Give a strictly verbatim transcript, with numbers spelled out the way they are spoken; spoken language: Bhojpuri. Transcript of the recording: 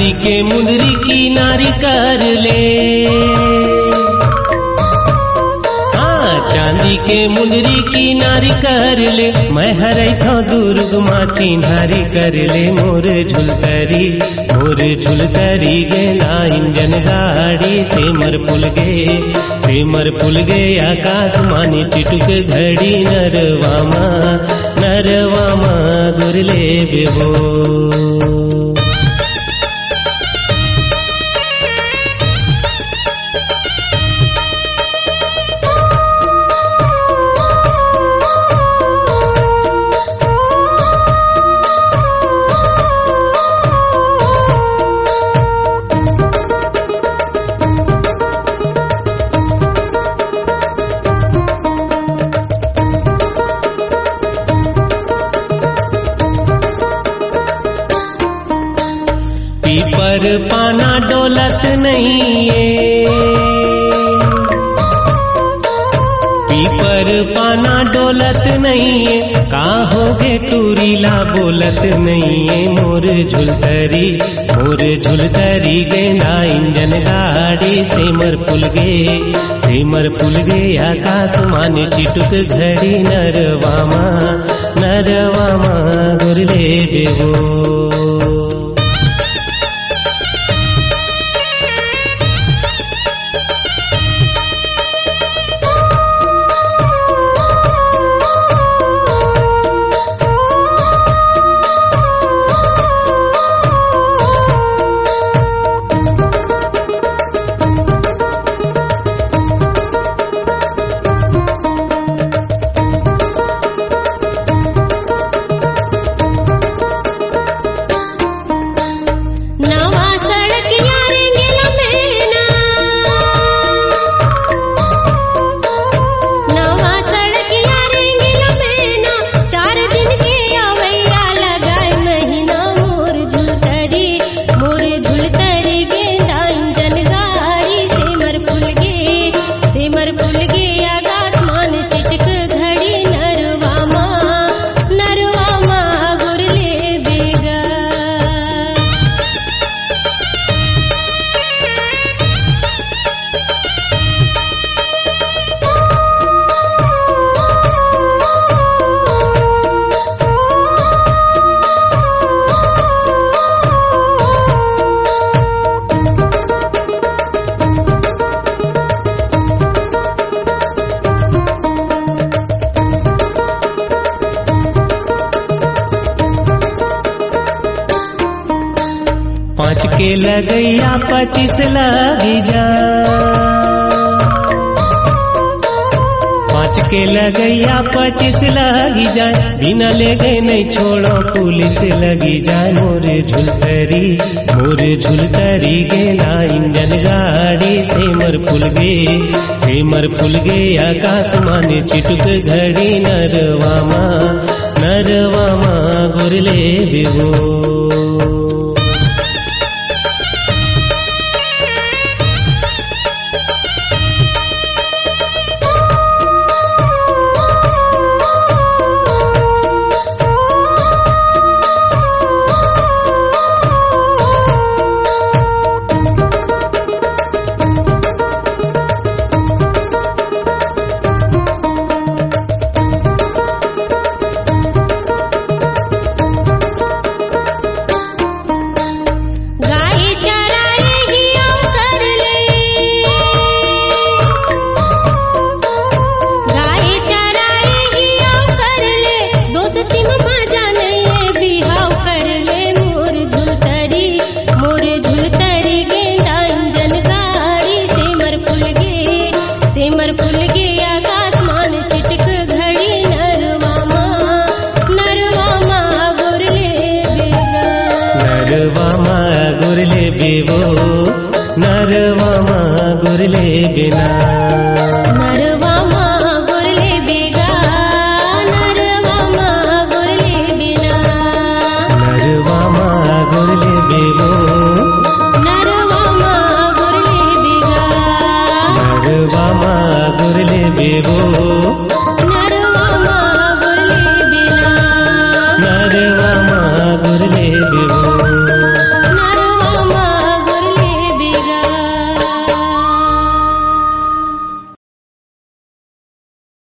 चांदी के मुंदरी की नारी कर ले, चांदी के मुंदरी की नारी कर ले, मैं हरै था दुर्ग माँ चिन्हारी कर ले। मोर झुलतरी मोर झुलतरी गेला इंजन गाड़ी, सेमर फुल गे सेमर फुल गे आकाश मानी चिटुक घड़ी, नरवामा नरवामा गुरले बेहो। पीपर पाना डोलत नहीं है, पीपर पाना डोलत नहीं है, काहोगे टूरीला बोलत नहीं है। मोर झुलतरी मोर झुलतरी गेंदा इंजन गाड़ी, सेमर फुल गे सेमर फुल गे आकाश माने चिटुक घड़ी, नरवामा नरवामा गुरले बेहो। पाँच के लगैया पच्चीस लगी जा, पाँच के लगैया पच्चीस लगी जाए, बिना ले गए नहीं छोड़ो पुलिस लगी जाए। मोरे झुलतरी मोरे झुलतरी गेला इंजन गाड़ी, सेमर फुल गे सेमर फुल गे आकाश माने चिटुक घड़ी, नरवामा नरवामा गुरले बेहो। नरवामा गुरले बेवो, नरवामा गुरले बिना।